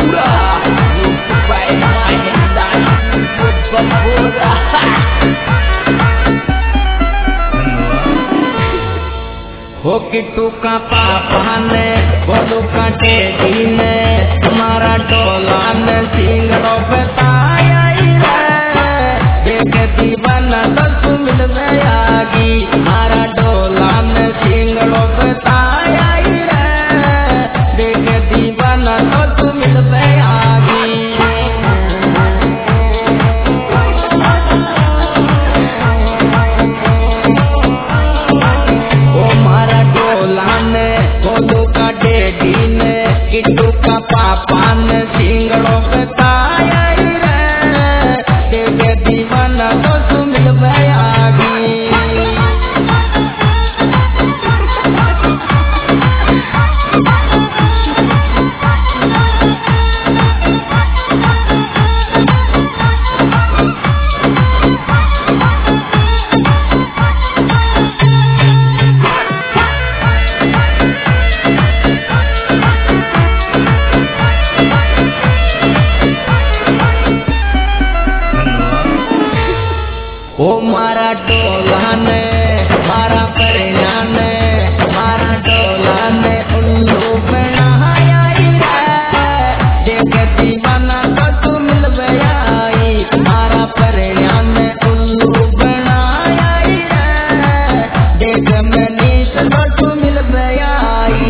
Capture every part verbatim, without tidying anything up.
Pura Lupai Mahendra Pura हो किट्टू का पापा ने बोलू का टेडी ने तुम्हारा डोला ने सिंगड़ों पे ताया देख दीवाना तो तू मिल जाएगी हमारा डोला ने सिंगड़ों पे ताया देख दीवाना तो तू मिल जाएगी किट्टू का पापा ने सिंगड़ों पे ताया देखे दीवाना तो तू मिल जाएगी ओ मारा डोला ने मारा परिया ने मारा डोला ने उल्लू बनाया देख दीवाना तो तू मिल गई मारा परिया ने उल्लू बनाया देख मनीष तो तू मिल गई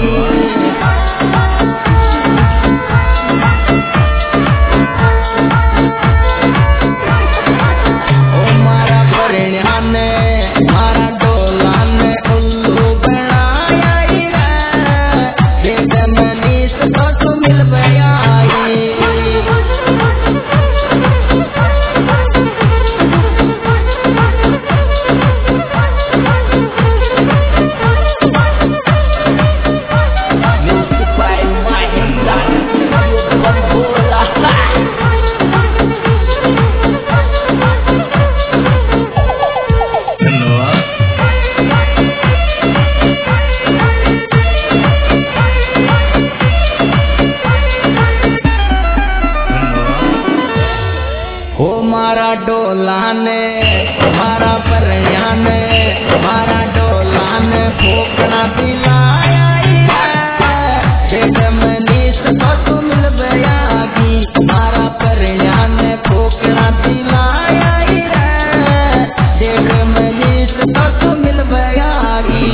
हो मारा डोला ने मारा परिया ने मारा डोला ने फोकना दिलाया देख मनीष तो तू मिल जाएगी मारा परिया ने फोकना दिलाया देख मनीष तो तू मिल जाएगी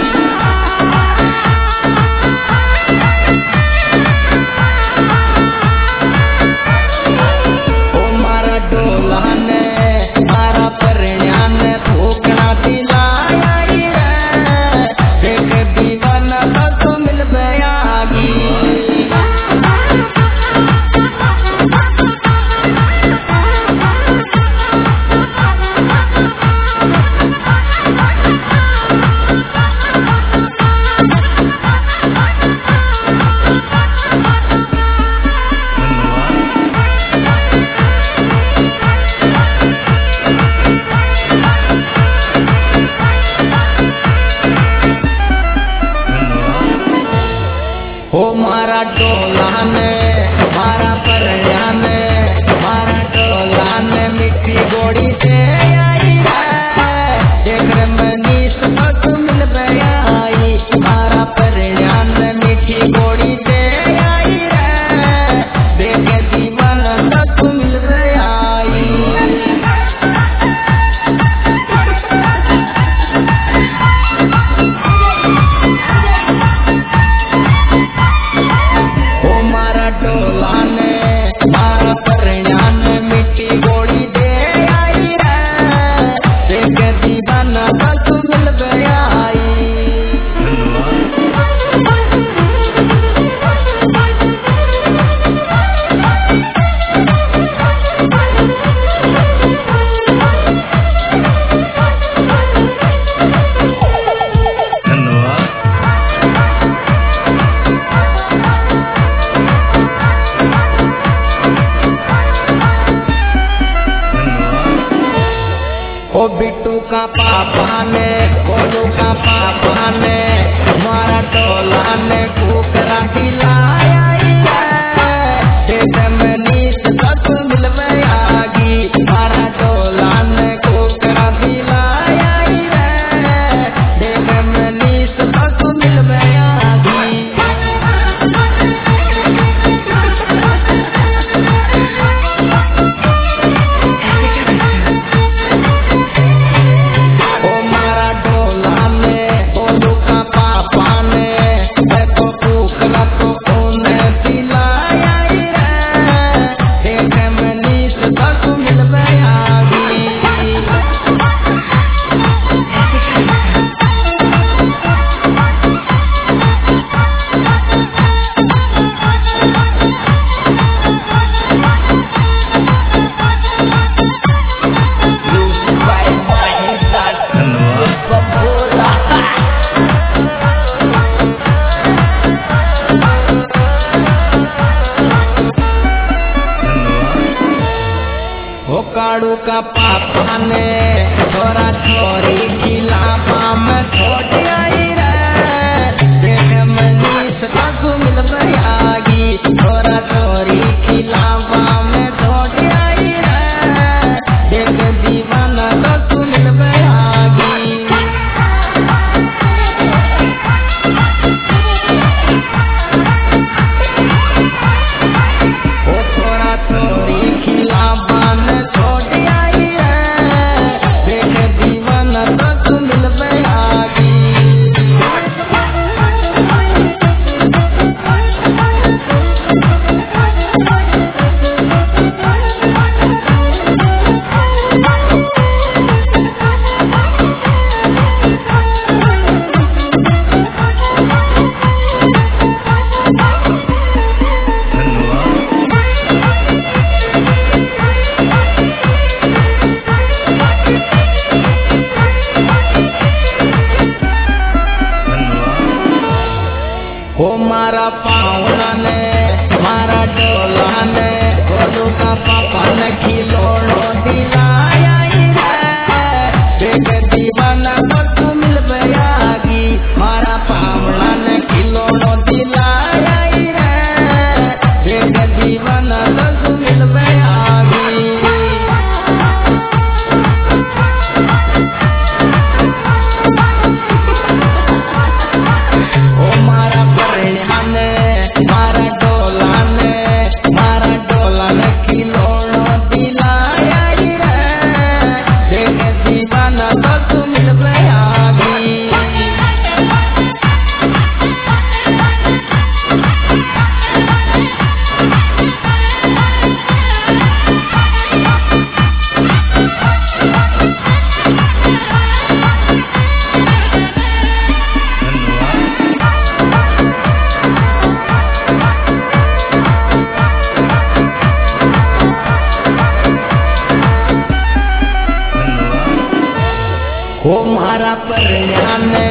हो मारा डोला ने मारा परिया ने मारा डोला ने मिट्टी गोड़ी से आई देख मनीष तो तू मिल गई मारा परिया ने मिट्टी गोड़ी से आई देख दीवाना तो तू मिल गई डोला ने मारा परिया ने मिट्टी गोड़ी दे आई देख दीवाना तो तू मिल गई ओ बिट्टू का पापा ने गोलू का पापा ने मारा डोला ने कुकरा खिलाया काड़ू का पापा ने छोरा छोरी की लापा में छोड़ आई रे देख मनीष तक मिल गयागी छोरा छोरी की लापा में छोड़ आई रे देख दीवाना तक मिल गयागी ओ छोरा छोरी की लापा में छोड़ आई रे देख दीवाना तक मिल गयागी हो मारा पावला ने मारा डोला ने गोलू का पापा ने खिलौनो दिलाया रे देख दीवाना तक मिल गयागी मारा पावला ने खिलौनो दिलाया रे देख दीवाना तक मिल गयागी ओ मारा मारा डोला ने मारा डोला ने खिलौनो दिलाया रे देख दीवाना तक मिल गयागी हो मारा परिया ने